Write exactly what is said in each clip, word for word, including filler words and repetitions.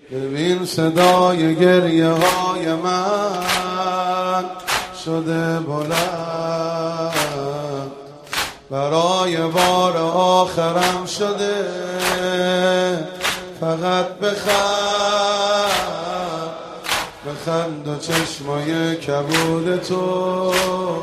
ببین صدای گریه های من شده بلند، برای بار آخرم شده فقط بخند، بخند و چشمای کبود تو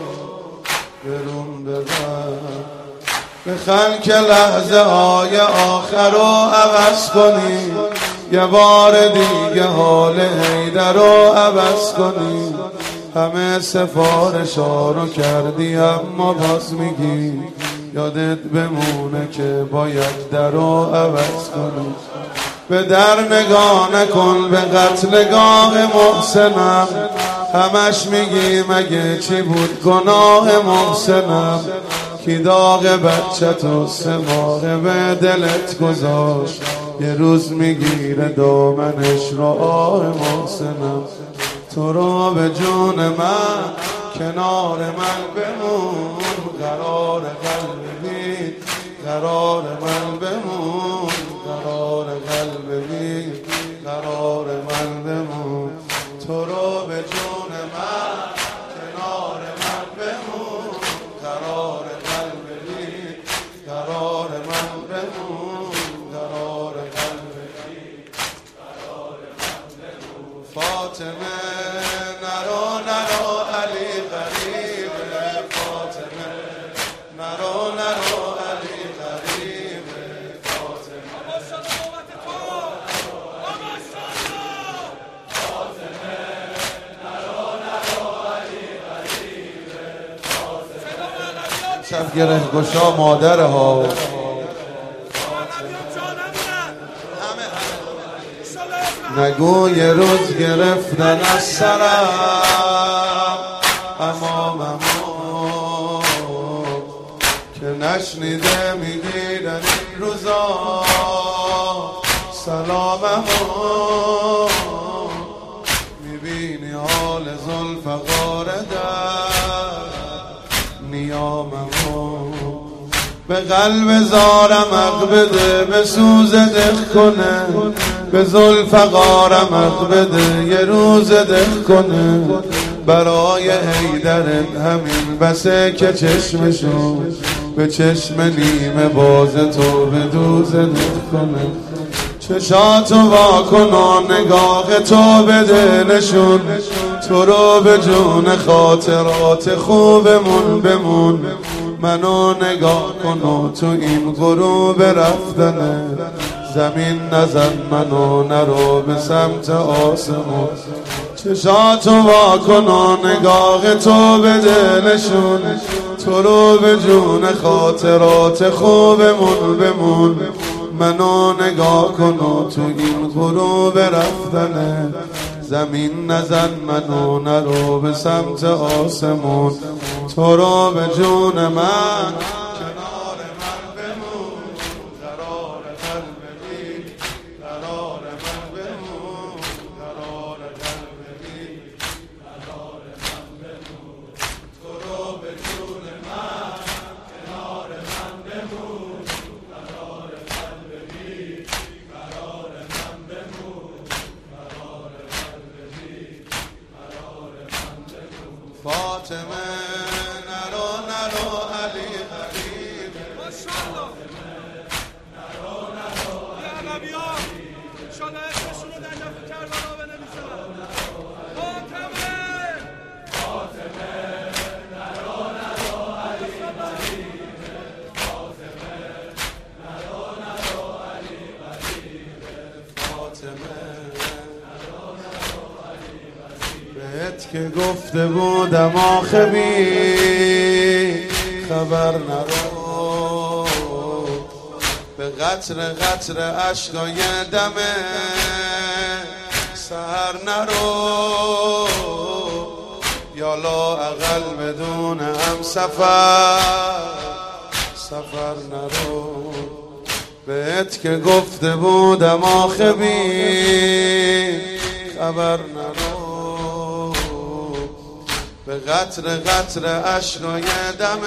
برون ببند، بخند که لحظه های آخر رو عوض کنی، یه بار دیگه حال حیدر رو عوض کنی. همه سفارش ها رو کردی اما باز میگی یادت بمونه که باید در رو عوض کنی. به در نگاه نکن به قتلگاه محسنم، همش میگی مگه چی بود گناه محسنم، کی داغ بچه تو سه ماه به دلت گذاشت، یه روز میگیره دامنش رو آه محسنم. تو رو به جون من کنار من بمون، قرار قلب بی قرار من بمون، قرار قلب بی قرار من بمون. تو رو به جون من کنار من بمون، قرار قلب بی قرار من بمون، قرار قلب بی قرار من بمون. فاطمه نرو نرو علی غریبه، فاطمه نرو نرو علی غریبه، فاطمه فاطمه نرو نرو علی غریبه، فاطمه شب گره گشا مادر ها نگو یه روز گرفتن از سرم اماممو که نشنیده میگیرن این روزا سلاممو. میبینی حال ذوالفقار در نیاممو، به قلب زارم حق بده به سوز دل کنه، به ذوالفقارم حق بده یه روز دل کنه. برای حیدرت همین بسه که چشمشون به چشم نیمه باز تو به دوز دل کنه. چشاتو وا کن و نگاه تو بده نشون، تو رو به جون خاطرات خوبمون بمون. منو نگاه کن و تو این غروب رفتنه، زمین نزن منو نرو به سمت آسمون. چشاتو وا کن و نگاه تو بده نشون، تو رو به جون خاطرات خوبمون بمون. منو نگاه کن و تو این غروب رفتنه، زمین نزن منو نرو به سمت آسمون. تو رو به جون من کنار من بمون، قرار قلب بی قرار من بمون، قرار قلب بی قرار من بمون. تو رو به جون من کنار من بمون، قرار قلب بی قرار من بمون، قرار قلب بی قرار من بمون. فاطمه نرو نرو علی غریبه، فاطمه نرو نرو علی غریبه، انشالله اسمشون رو در دفع کربلا بنویسن. فاطمه فاطمه نرو نرو علی غریبه، فاطمه نرو نرو علی غریبه، فاطمه نرو نرو علی غریبه. بهت که گفته بودم آخه بی خبر نرو، به قطر قطر عشقای دم سحر نرو. یالا اقل بدون هم سفر سفر نرو. بهت که گفته بودم آخه بی خبر نرو، به قطر قطر عشقای دم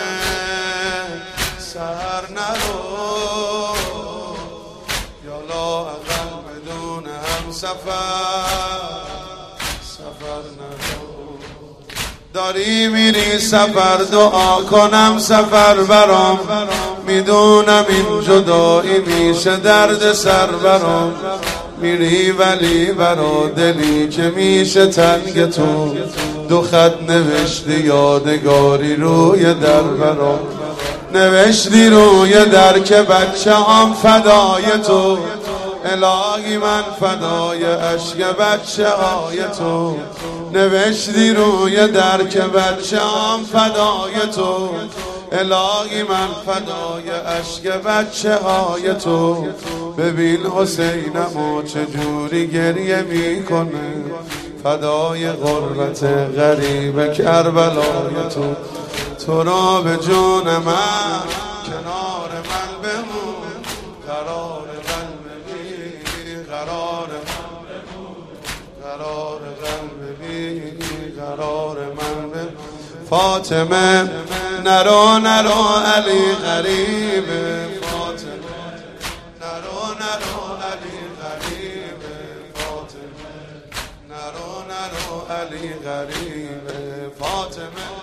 سحر نرو. یالا اقل بدون هم سفر سفر نرو. داری میری سفر دعا کنم سفر برام، میدونم این جدایی میشه درد سر برام. میری ولی برا دلی که میشه تنگ تو، دو خط نوشتی یادگاری روی در برام. نوشتی روی در که بچه هم فدای تو، الهی من فدای عشق بچه های تو. نوشتی روی در که بچه هم فدای تو، الهی من فدای عشق بچه های تو. ببین حسینمو چجوری گریه میکنه، فدای غربت غریب کربلای تو. تو را به جون من کنار من بمون، قرار قلب بی قرار من بمون، قرار قلب بی قرار من بمون. فاطمه نرو نرو علی غریبه، فاطمه نرو نرو علی غریبه، فاطمه نرو نرو علی غریبه، فاطمه